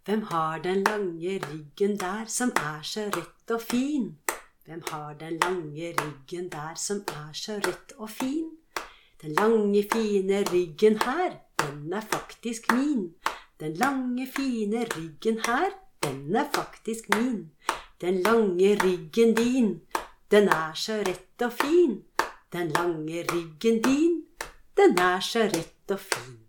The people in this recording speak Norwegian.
Hvem har den lange ryggen der som så rett og fin? Hvem har den lange ryggen der som så rett og fin? Den lange, fine ryggen her, den faktisk min. Den lange, fine ryggen her, den faktisk min. Den lange ryggen din, den så rett og fin. Den lange ryggen din, den så rett og fin.